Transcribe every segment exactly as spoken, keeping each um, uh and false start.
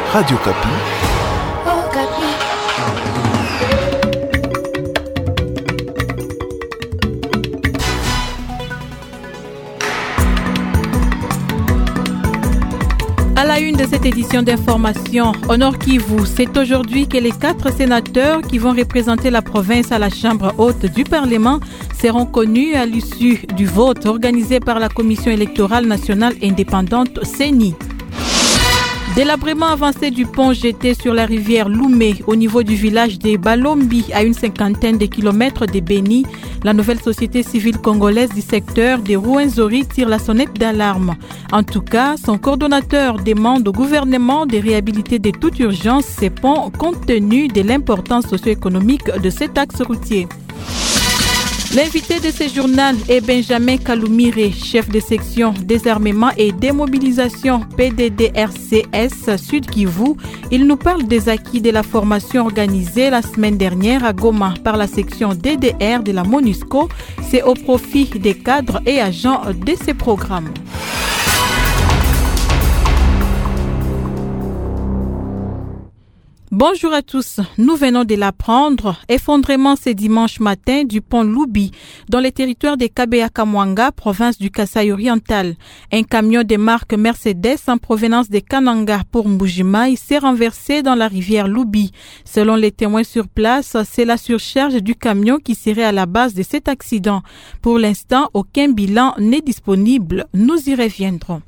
Radio Kapi. Oh, Kapi. À la une de cette édition d'information, au Nord Kivu, c'est aujourd'hui que les quatre sénateurs qui vont représenter la province à la Chambre haute du Parlement seront connus à l'issue du vote organisé par la Commission électorale nationale indépendante C E N I. Délabrement avancé du pont jeté sur la rivière Loumé au niveau du village des Balombi à une cinquantaine de kilomètres de Beni. La nouvelle société civile congolaise du secteur des Rouenzori tire la sonnette d'alarme. En tout cas, son coordonnateur demande au gouvernement de réhabiliter de toute urgence ces ponts compte tenu de l'importance socio-économique de cet axe routier. L'invité de ce journal est Benjamin Kaloumire, chef de section désarmement et démobilisation P D D R C S Sud Kivu. Il nous parle des acquis de la formation organisée la semaine dernière à Goma par la section D D R de la MONUSCO. C'est au profit des cadres et agents de ces programmes. Bonjour à tous, nous venons de l'apprendre. Effondrement ce dimanche matin du pont Loubi dans les territoires de Kabea-Kamwanga, province du Kasaï oriental. Un camion de marque Mercedes en provenance de Kananga pour Mbujimaï s'est renversé dans la rivière Loubi. Selon les témoins sur place, c'est la surcharge du camion qui serait à la base de cet accident. Pour l'instant, aucun bilan n'est disponible. Nous y reviendrons.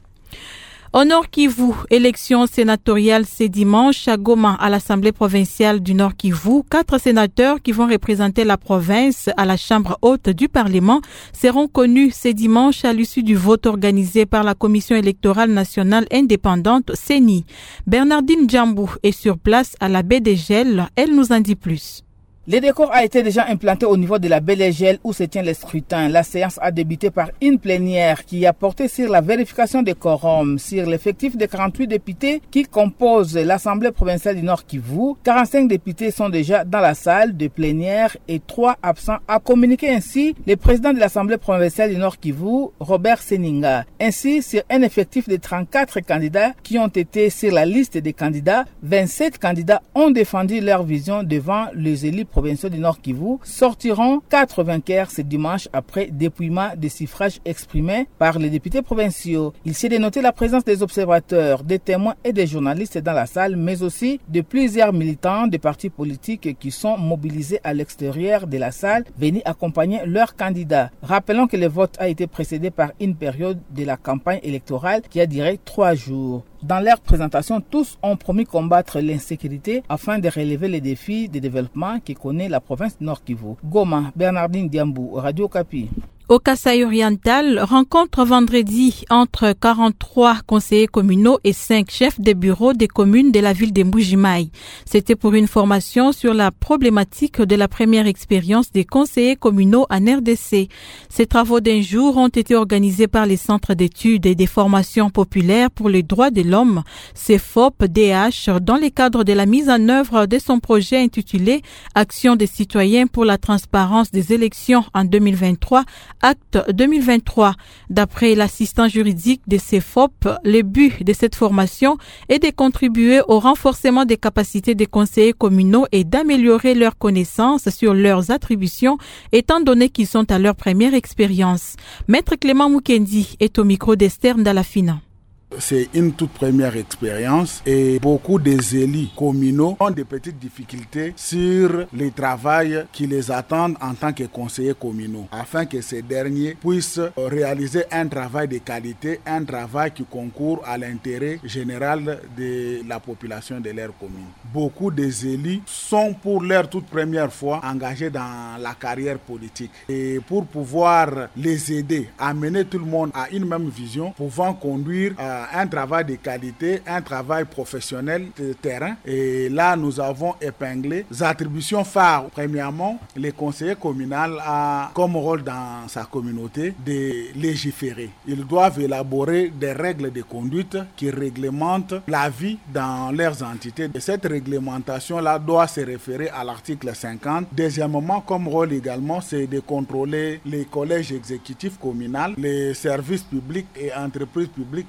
Au Nord Kivu, élection sénatoriale ce dimanche à Goma à l'Assemblée provinciale du Nord Kivu. Quatre sénateurs qui vont représenter la province à la Chambre haute du Parlement seront connus ce dimanche à l'issue du vote organisé par la Commission électorale nationale indépendante C E N I. Bernardine Djambou est sur place à la baie des Gels. Elle nous en dit plus. Le décor a été déjà implanté au niveau de la baie des Gels où se tient le scrutin. La séance a débuté par une plénière qui a porté sur la vérification des quorums, sur l'effectif de quarante-huit députés qui composent l'Assemblée provinciale du Nord Kivu. quarante-cinq députés sont déjà dans la salle de plénière et trois absents, a communiqué ainsi le président de l'Assemblée provinciale du Nord Kivu, Robert Seninga. Ainsi, sur un effectif de trente-quatre candidats qui ont été sur la liste des candidats, vingt-sept candidats ont défendu leur vision devant les élus provinciaux du Nord Kivu, sortiront quatre vainqueurs ce dimanche après dépouillement des suffrages exprimés par les députés provinciaux. Il s'est dénoté la présence des observateurs, des témoins et des journalistes dans la salle, mais aussi de plusieurs militants des partis politiques qui sont mobilisés à l'extérieur de la salle, venus accompagner leurs candidats. Rappelons que le vote a été précédé par une période de la campagne électorale qui a duré trois jours. Dans leur présentation, tous ont promis combattre l'insécurité afin de relever les défis de développement que connaît la province Nord Kivu. Goma, Bernardine Diambou, Radio Kapi. Au Kasaï oriental, rencontre vendredi entre quarante-trois conseillers communaux et cinq chefs de bureau des communes de la ville de Mbujimaï. C'était pour une formation sur la problématique de la première expérience des conseillers communaux en R D C. Ces travaux d'un jour ont été organisés par les centres d'études et des formations populaires pour les droits de l'homme, C F O P D H, dans le cadre de la mise en œuvre de son projet intitulé Action des citoyens pour la transparence des élections en deux mille vingt-trois, Acte deux mille vingt-trois. D'après l'assistant juridique de C F O P, le but de cette formation est de contribuer au renforcement des capacités des conseillers communaux et d'améliorer leurs connaissances sur leurs attributions, étant donné qu'ils sont à leur première expérience. Maître Clément Mukendi est au micro d'Esther Ndalafina. C'est une toute première expérience et beaucoup des élus communaux ont des petites difficultés sur le travail qui les attend en tant que conseillers communaux afin que ces derniers puissent réaliser un travail de qualité, un travail qui concourt à l'intérêt général de la population de leur commune. Beaucoup des élus sont pour leur toute première fois engagés dans la carrière politique et pour pouvoir les aider à mener tout le monde à une même vision, pouvant conduire à un travail de qualité, un travail professionnel de terrain. Et là, nous avons épinglé les attributions phares. Premièrement, le conseiller communal a comme rôle dans sa communauté de légiférer. Ils doivent élaborer des règles de conduite qui réglementent la vie dans leurs entités. Et cette réglementation-là doit se référer à l'article cinquante. Deuxièmement, comme rôle également, c'est de contrôler les collèges exécutifs communaux, les services publics et entreprises publiques relevant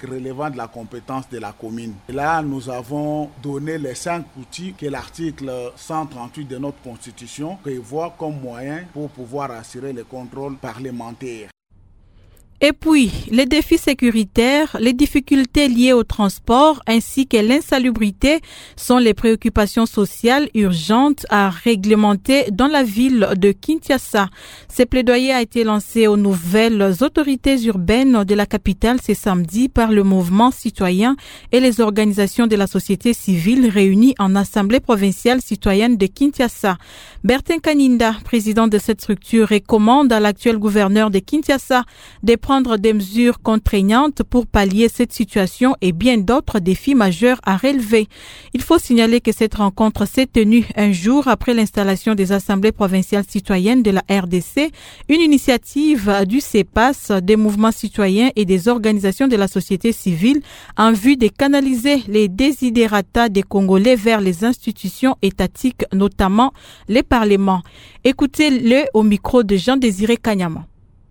relevant de la compétence de la commune. Et là, nous avons donné les cinq outils que l'article cent trente-huit de notre Constitution prévoit comme moyen pour pouvoir assurer le contrôle parlementaire. Et puis, les défis sécuritaires, les difficultés liées au transport ainsi que l'insalubrité sont les préoccupations sociales urgentes à réglementer dans la ville de Kinshasa. Ce plaidoyer a été lancé aux nouvelles autorités urbaines de la capitale ce samedi par le mouvement citoyen et les organisations de la société civile réunies en Assemblée provinciale citoyenne de Kinshasa. Bertin Kaninda, président de cette structure, recommande à l'actuel gouverneur de Kinshasa de prendre des mesures contraignantes pour pallier cette situation et bien d'autres défis majeurs à relever. Il faut signaler que cette rencontre s'est tenue un jour après l'installation des assemblées provinciales citoyennes de la R D C, une initiative du C E P A S, des mouvements citoyens et des organisations de la société civile en vue de canaliser les desiderata des Congolais vers les institutions étatiques, notamment les parlements. Écoutez-le au micro de Jean-Désiré Kanyama.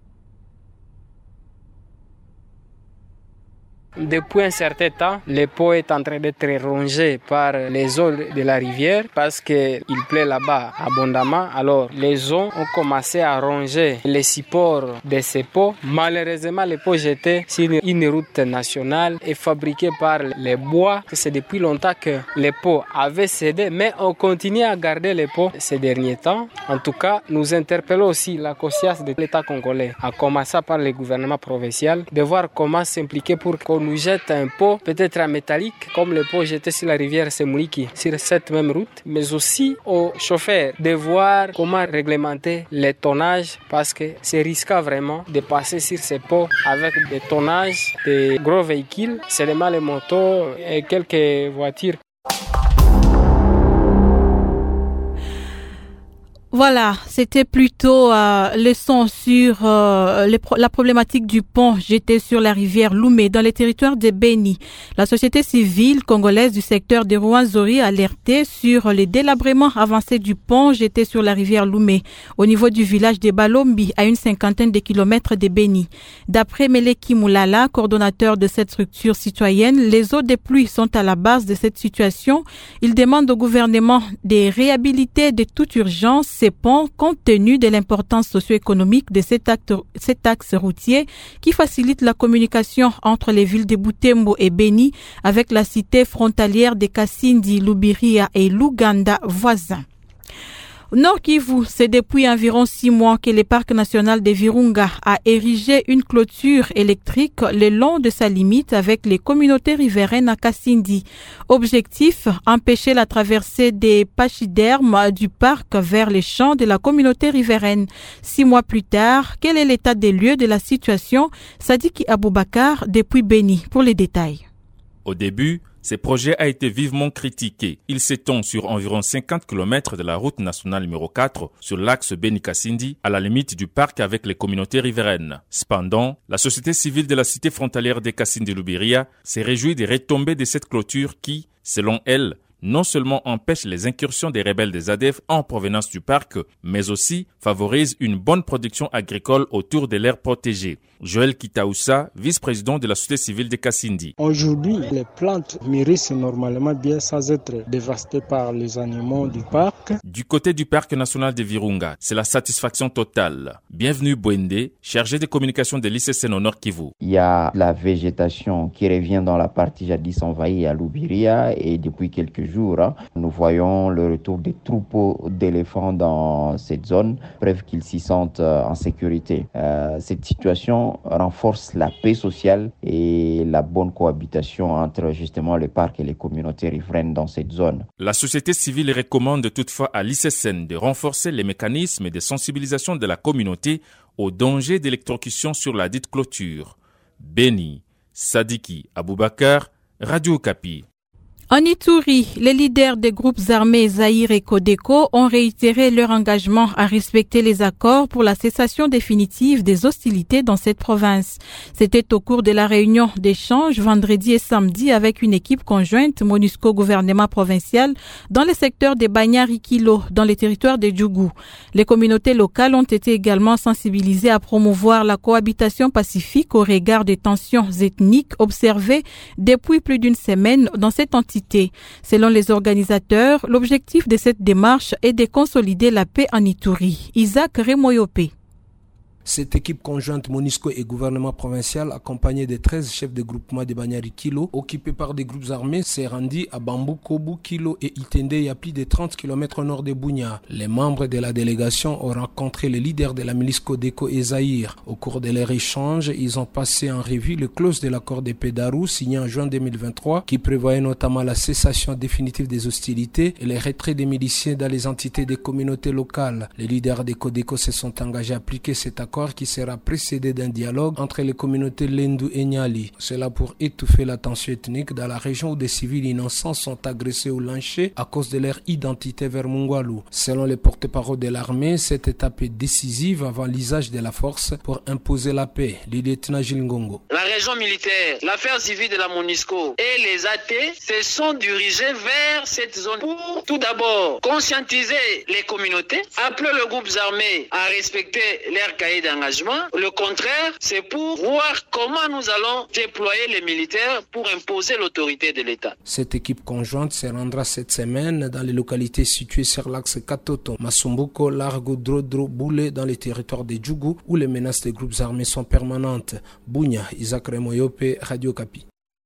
Depuis un certain temps, le pont est en train d'être rongé par les eaux de la rivière parce qu'il pleut là-bas abondamment. Alors, les eaux ont commencé à ronger les supports de ces ponts. Malheureusement, le pont jeté sur une route nationale et fabriqué par les bois. C'est depuis longtemps que les ponts avaient cédé, mais on continue à garder les ponts ces derniers temps. En tout cas, nous interpellons aussi la conscience de l'État congolais, à commencer par le gouvernement provincial, de voir comment s'impliquer pour qu'on nous jette un pot, peut-être en métallique, comme le pot jeté sur la rivière Semuliki, sur cette même route, mais aussi aux chauffeurs de voir comment réglementer les tonnages, parce que c'est risqué vraiment de passer sur ces pots avec des tonnages de gros véhicules, seulement les motos et quelques voitures. Voilà, c'était plutôt euh, le son sur euh, les pro- la problématique du pont jeté sur la rivière Loumé dans les territoires de Beni. La société civile congolaise du secteur de Rwenzori a alerté sur les délabrements avancés du pont jeté sur la rivière Loumé au niveau du village de Balombi à une cinquantaine de kilomètres de Beni. D'après Meleki Moulala, coordonnateur de cette structure citoyenne, les eaux de pluie sont à la base de cette situation. Il demande au gouvernement de réhabiliter de toute urgence ces ponts compte tenu de l'importance socio-économique de cet, acte, cet axe routier qui facilite la communication entre les villes de Butembo et Beni avec la cité frontalière de Kasindi, Lubiria et Luganda voisins. Nord Kivu, c'est depuis environ six mois que le parc national de Virunga a érigé une clôture électrique le long de sa limite avec les communautés riveraines à Kasindi. Objectif, empêcher la traversée des pachydermes du parc vers les champs de la communauté riveraine. Six mois plus tard, quel est l'état des lieux de la situation? Sadiki Aboubakar depuis Beni pour les détails. Au début, ce projet a été vivement critiqué. Il s'étend sur environ cinquante kilomètres de la route nationale numéro quatre sur l'axe Beni-Kasindi, à la limite du parc avec les communautés riveraines. Cependant, la société civile de la cité frontalière de Kasindi-Lubiria s'est réjouie des retombées de cette clôture qui, selon elle, non seulement empêche les incursions des rebelles des A D F en provenance du parc, mais aussi favorise une bonne production agricole autour de l'aire protégée. Joël Kitaoussa, vice-président de la société civile de Kasindi. Aujourd'hui, les plantes mûrissent normalement bien sans être dévastées par les animaux du parc. Du côté du parc national de Virunga, c'est la satisfaction totale. Bienvenue Bwende, chargé de communication de l'I C C N au Nord Kivu. Il y a la végétation qui revient dans la partie jadis envahie à Lubiria et depuis quelques jours, hein, nous voyons le retour des troupeaux d'éléphants dans cette zone, preuve qu'ils s'y sentent euh, en sécurité. Euh, cette situation renforce la paix sociale et la bonne cohabitation entre justement le parc et les communautés riveraines dans cette zone. La société civile recommande toutefois à l'I C C N de renforcer les mécanismes de sensibilisation de la communauté aux dangers d'électrocution sur la dite clôture. Beni, Sadiki Aboubakar, Radio Okapi. En Ituri, les leaders des groupes armés Zaïre et Codeco ont réitéré leur engagement à respecter les accords pour la cessation définitive des hostilités dans cette province. C'était au cours de la réunion d'échange vendredi et samedi avec une équipe conjointe MONUSCO-gouvernement provincial dans le secteur des Banyari-Kilo, dans les territoires de Djougou. Les communautés locales ont été également sensibilisées à promouvoir la cohabitation pacifique au regard des tensions ethniques observées depuis plus d'une semaine dans cette entité. Selon les organisateurs, l'objectif de cette démarche est de consolider la paix en Ituri. Isaac Remoyopé. Cette équipe conjointe MONUSCO et gouvernement provincial, accompagnée des treize chefs de groupement de Banyari Kilo, occupés par des groupes armés, s'est rendue à Bambou, Kobu, Kilo et Itende, à plus de trente kilomètres au nord de Bunia. Les membres de la délégation ont rencontré les leaders de la milice Codeco et Zaïre. Au cours de leur échange, ils ont passé en revue le clause de l'accord de paix d'Arou, signé en juin deux mille vingt-trois, qui prévoyait notamment la cessation définitive des hostilités et le retrait des miliciens dans les entités des communautés locales. Les leaders de Codeco se sont engagés à appliquer cet accord qui sera précédé d'un dialogue entre les communautés Lendu et Nyali. Cela pour étouffer la tension ethnique dans la région où des civils innocents sont agressés ou lynchés à cause de leur identité vers Mungwalu. Selon les porte-parole de l'armée, cette étape est décisive avant l'usage de la force pour imposer la paix. Le lieutenant Gilles Ngongo. La région militaire, l'affaire civile de la MONUSCO et les A T se sont dirigés vers cette zone pour tout d'abord conscientiser les communautés, appeler les groupes armés à respecter leur cahier d'engagement. Le contraire, c'est pour voir comment nous allons déployer les militaires pour imposer l'autorité de l'État. Cette équipe conjointe se rendra cette semaine dans les localités situées sur l'axe Katoto, Masumbuko, Largo, Drodro, Boulé, dans les territoires de Djougou, où les menaces des groupes armés sont permanentes. Bunia, Isaac Remoyope, Radio Kapi.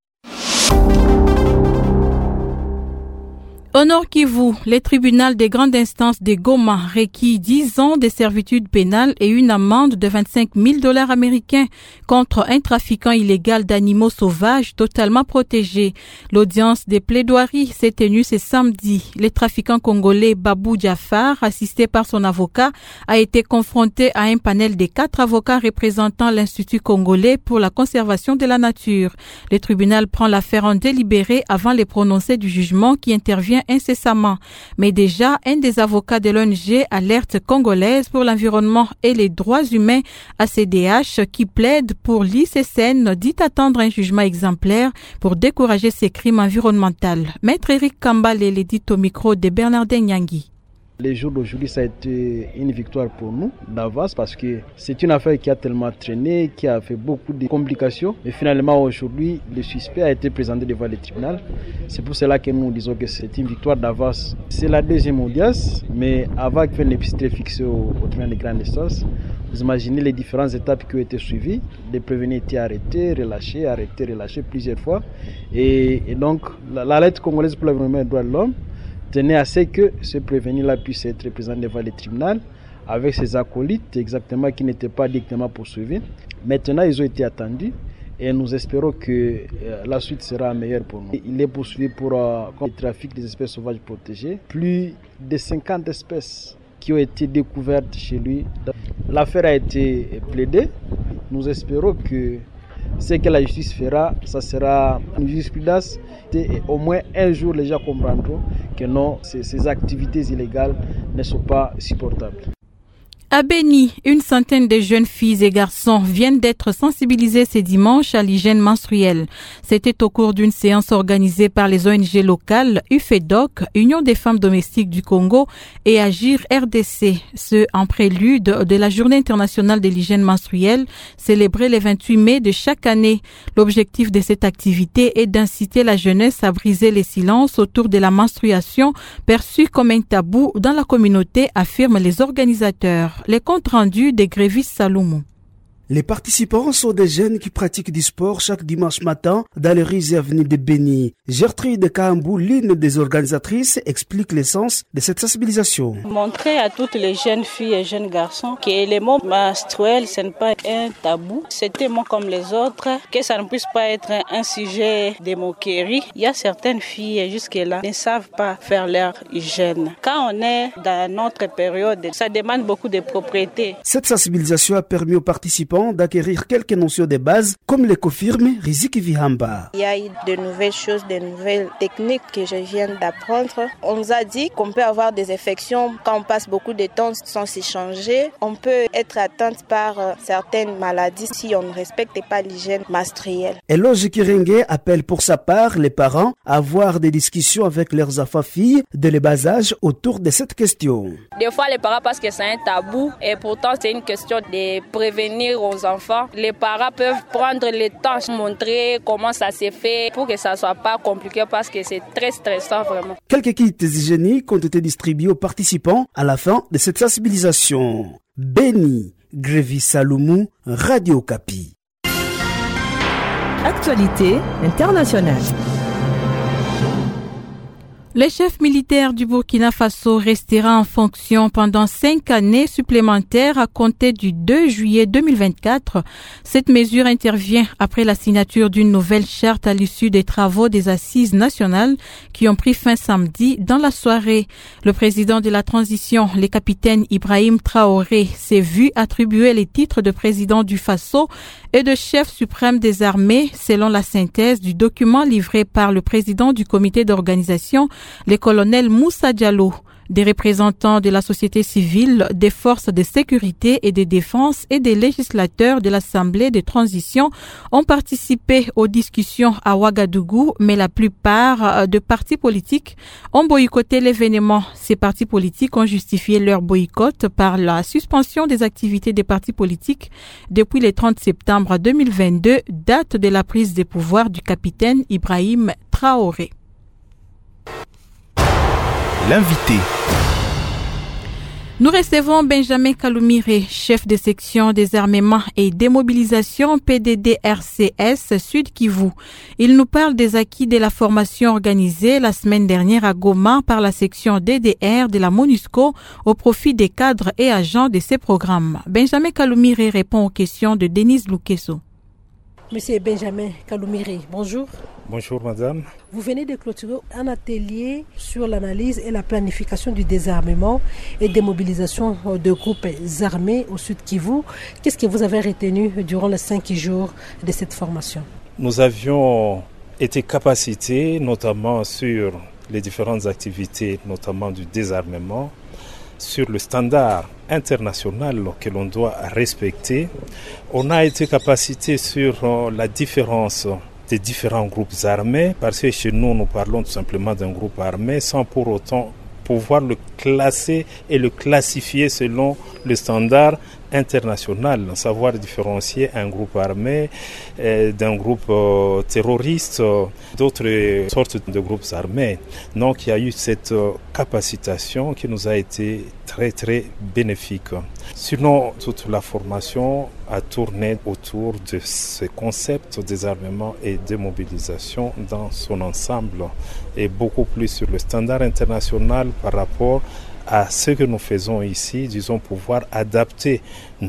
Au Nord Kivu, le tribunal des grandes instances de Goma requit dix ans de servitude pénale et une amende de vingt-cinq mille dollars américains contre un trafiquant illégal d'animaux sauvages totalement protégé. L'audience des plaidoiries s'est tenue ce samedi. Le trafiquant congolais Babou Diafar, assisté par son avocat, a été confronté à un panel de quatre avocats représentant l'Institut congolais pour la conservation de la nature. Le tribunal prend l'affaire en délibéré avant le prononcé du jugement qui intervient incessamment. Mais déjà, un des avocats de l'O N G Alerte congolaise pour l'environnement et les droits humains, A C D H, qui plaide pour l'I C C N, dit attendre un jugement exemplaire pour décourager ces crimes environnementaux. Maître Eric Kambale le dit au micro de Bernardin Nyangui. Les jours d'aujourd'hui, ça a été une victoire pour nous d'avance parce que c'est une affaire qui a tellement traîné, qui a fait beaucoup de complications. Mais finalement, aujourd'hui, le suspect a été présenté devant le tribunal. C'est pour cela que nous disons que c'est une victoire d'avance. C'est la deuxième audience, mais avant que le pisté fixé au, au tribunal de grande instance, vous imaginez les différentes étapes qui ont été suivies. Les prévenus étaient arrêtés, relâchés, arrêtés, relâchés plusieurs fois. Et, et donc, la, la lettre congolaise pour l'environnement et les droits de l'homme tenait à ce que ce prévenu-là puisse être présenté devant le tribunal avec ses acolytes, exactement, qui n'étaient pas directement poursuivis. Maintenant, ils ont été attendus et nous espérons que euh, la suite sera meilleure pour nous. Il est poursuivi pour euh, le trafic des espèces sauvages protégées. Plus de cinquante espèces qui ont été découvertes chez lui. L'affaire a été plaidée. Nous espérons que ce que la justice fera, ça sera une jurisprudence et au moins un jour les gens comprendront que non, ces, ces activités illégales ne sont pas supportables. À Beni, une centaine de jeunes filles et garçons viennent d'être sensibilisés ce dimanche à l'hygiène menstruelle. C'était au cours d'une séance organisée par les O N G locales U F E D O C, Union des femmes domestiques du Congo, et Agir R D C. Ce en prélude de la Journée internationale de l'hygiène menstruelle, célébrée le vingt-huit mai de chaque année. L'objectif de cette activité est d'inciter la jeunesse à briser les silences autour de la menstruation, perçue comme un tabou dans la communauté, affirment les organisateurs. Les comptes rendus de Grévis Saloumou. Les participants sont des jeunes qui pratiquent du sport chaque dimanche matin dans les rues et avenues de Beni. Gertrude Kahambou, l'une des organisatrices, explique l'essence de cette sensibilisation. Montrer à toutes les jeunes filles et jeunes garçons que les mots menstruels, ce n'est pas un tabou, c'est un mot comme les autres, que ça ne puisse pas être un sujet de moquerie. Il y a certaines filles jusque-là ne savent pas faire leur hygiène. Quand on est dans notre période, ça demande beaucoup de propriété. Cette sensibilisation a permis aux participants participants d'acquérir quelques notions de base, comme le confirme Riziki Vihamba. Il y a eu de nouvelles choses, de nouvelles techniques que je viens d'apprendre. On nous a dit qu'on peut avoir des infections quand on passe beaucoup de temps sans s'échanger. On peut être atteinte par certaines maladies si on ne respecte pas l'hygiène menstruelle. Eloge Kirenge appelle pour sa part les parents à avoir des discussions avec leurs enfants-filles de le bas âge autour de cette question. Des fois, les parents pensent que c'est un tabou et pourtant, c'est une question de prévenir aux enfants. Les parents peuvent prendre le temps de montrer comment ça s'est fait pour que ça ne soit pas compliqué parce que c'est très stressant vraiment. Quelques kits hygiéniques ont été distribués aux participants à la fin de cette sensibilisation. Béni Grévi Saloumou, Radio Kapi. Actualité internationale. Le chef militaire du Burkina Faso restera en fonction pendant cinq années supplémentaires à compter du deux juillet deux mille vingt-quatre. Cette mesure intervient après la signature d'une nouvelle charte à l'issue des travaux des assises nationales qui ont pris fin samedi dans la soirée. Le président de la transition, le capitaine Ibrahim Traoré, s'est vu attribuer les titres de président du Faso et de chef suprême des armées selon la synthèse du document livré par le président du comité d'organisation, le colonel Moussa Diallo. Des représentants de la société civile, des forces de sécurité et de défense et des législateurs de l'Assemblée de transition ont participé aux discussions à Ouagadougou, mais la plupart de partis politiques ont boycotté l'événement. Ces partis politiques ont justifié leur boycott par la suspension des activités des partis politiques depuis le trente septembre deux mille vingt-deux, date de la prise de pouvoir du capitaine Ibrahim Traoré. L'invité. Nous recevons Benjamin Kaloumire, chef de section des armements et démobilisation P D D R C S Sud Kivu. Il nous parle des acquis de la formation organisée la semaine dernière à Goma par la section D D R de la MONUSCO au profit des cadres et agents de ces programmes. Benjamin Kaloumire répond aux questions de Denise Lukeso. Monsieur Benjamin Kaloumire, bonjour. Bonjour madame. Vous venez de clôturer un atelier sur l'analyse et la planification du désarmement et démobilisation de groupes armés au Sud Kivu. Qu'est-ce que vous avez retenu durant les cinq jours de cette formation? Nous avions été capacités notamment sur les différentes activités, notamment du désarmement, sur le standard international que l'on doit respecter. On a été capacité sur la différence des différents groupes armés, parce que chez nous, nous parlons tout simplement d'un groupe armé sans pour autant pouvoir le classer et le classifier selon le standard international, savoir différencier un groupe armé euh, d'un groupe euh, terroriste, euh, d'autres sortes de groupes armés. Donc il y a eu cette euh, capacitation qui nous a été très très bénéfique. Sinon, toute la formation a tourné autour de ce concept de désarmement et démobilisation dans son ensemble et beaucoup plus sur le standard international par rapport à ce que nous faisons ici, disons pouvoir adapter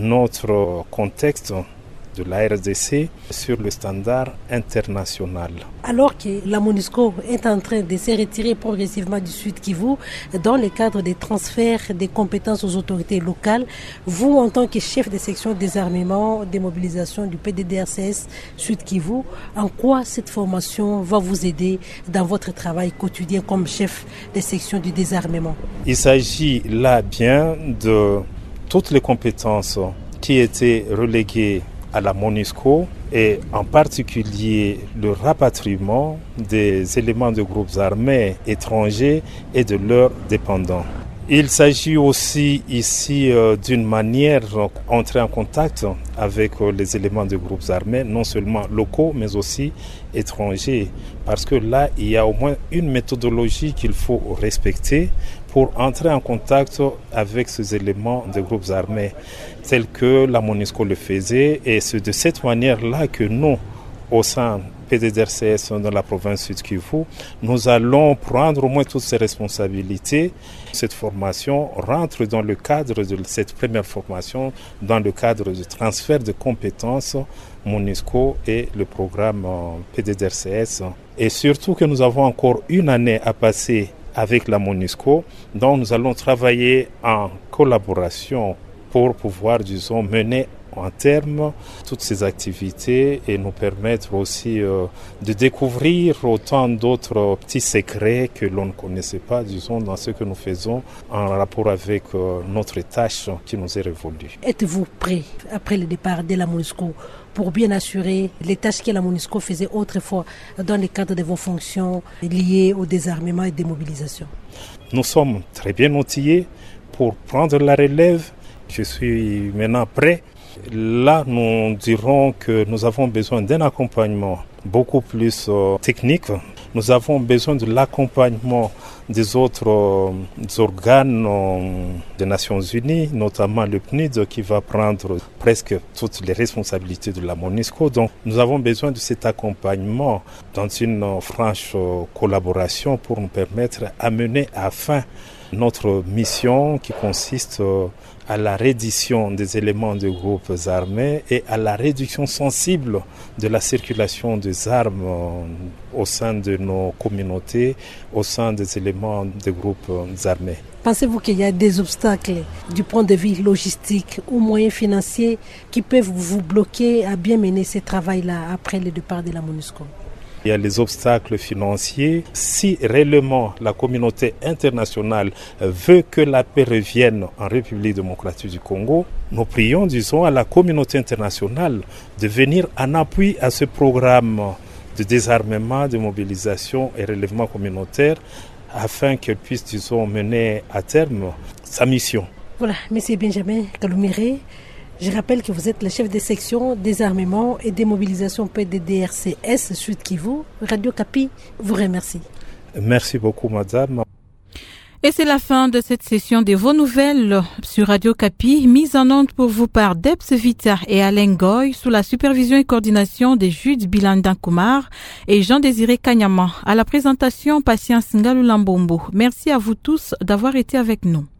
notre contexte de la R D C sur le standard international. Alors que la MONUSCO est en train de se retirer progressivement du Sud Kivu dans le cadre des transferts des compétences aux autorités locales, vous en tant que chef de section désarmement, démobilisation du P D D R C S Sud Kivu, en quoi cette formation va vous aider dans votre travail quotidien comme chef de section du désarmement? Il s'agit là bien de toutes les compétences qui étaient reléguées à la MONUSCO et en particulier le rapatriement des éléments de groupes armés étrangers et de leurs dépendants. Il s'agit aussi ici euh, d'une manière d'entrer en contact avec euh, les éléments de groupes armés, non seulement locaux mais aussi étrangers, parce que là il y a au moins une méthodologie qu'il faut respecter pour entrer en contact avec ces éléments de groupes armés, tels que la MONUSCO le faisait, et c'est de cette manière-là que nous, au sein P D D R C S dans la province Sud Kivu, nous allons prendre au moins toutes ces responsabilités. Cette formation rentre dans le cadre de cette première formation, dans le cadre du transfert de compétences MONUSCO et le programme P D D R C S. Et surtout que nous avons encore une année à passer avec la MONUSCO, donc nous allons travailler en collaboration pour pouvoir, disons, mener en terme toutes ces activités et nous permettre aussi euh, de découvrir autant d'autres petits secrets que l'on ne connaissait pas, disons, dans ce que nous faisons en rapport avec euh, notre tâche qui nous est révolue. Êtes-vous prêt, après le départ de la MONUSCO, pour bien assurer les tâches que la MONUSCO faisait autrefois dans le cadre de vos fonctions liées au désarmement et démobilisation? Nous sommes très bien outillés pour prendre la relève. Je suis maintenant prêt. Là, nous dirons que nous avons besoin d'un accompagnement beaucoup plus euh, technique. Nous avons besoin de l'accompagnement des autres euh, organes euh, des Nations Unies, notamment le P N U D qui va prendre presque toutes les responsabilités de la MONUSCO. Donc nous avons besoin de cet accompagnement dans une euh, franche euh, collaboration pour nous permettre à mener à fin notre mission qui consiste euh, à la reddition des éléments des groupes armés et à la réduction sensible de la circulation des armes au sein de nos communautés, au sein des éléments des groupes armés. Pensez-vous qu'il y a des obstacles du point de vue logistique ou moyens financiers qui peuvent vous bloquer à bien mener ce travail-là après le départ de la MONUSCO? Il y a les obstacles financiers. Si réellement la communauté internationale veut que la paix revienne en République démocratique du Congo, nous prions, disons, à la communauté internationale de venir en appui à ce programme de désarmement, de mobilisation et relèvement communautaire afin qu'elle puisse, disons, mener à terme sa mission. Voilà, M. Benjamin Kalumire. Je rappelle que vous êtes le chef de section désarmement et démobilisation P D D R C S Sud Kivu. Radio Kapi vous remercie. Merci beaucoup, madame. Et c'est la fin de cette session de vos nouvelles sur Radio Kapi, mise en onde pour vous par Debs Vitar et Alain Goy, sous la supervision et coordination de Jude Bilandan Kumar et Jean-Désiré Kanyama. À la présentation, Patience Ngalou Lambombo. Merci à vous tous d'avoir été avec nous.